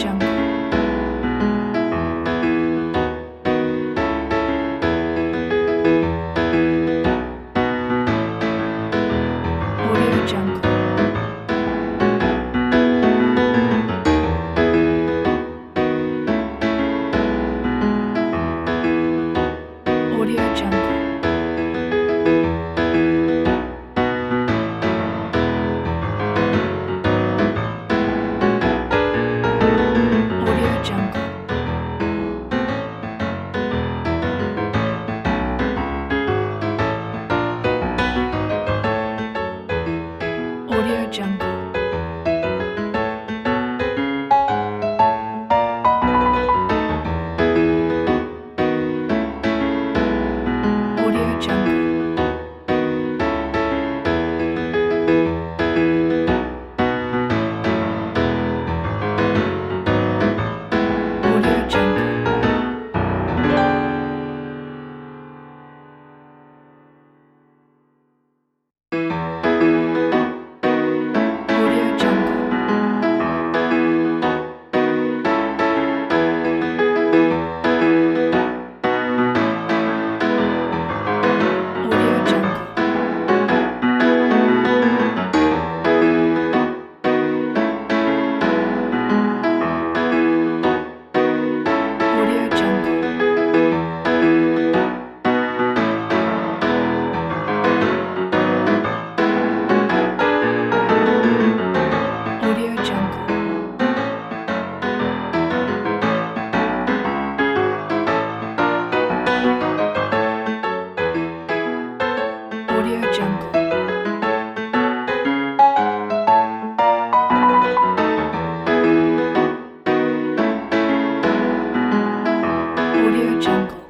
Jungle. Audio Jungle. Audio Jungle. Audio Jungle. Audio Jungle. Audio Jungle. Audio Jungle. Audio Jungle. Audio Jungle. Audio Jungle. Audio Jungle. Audio Jungle. Audio Jungle.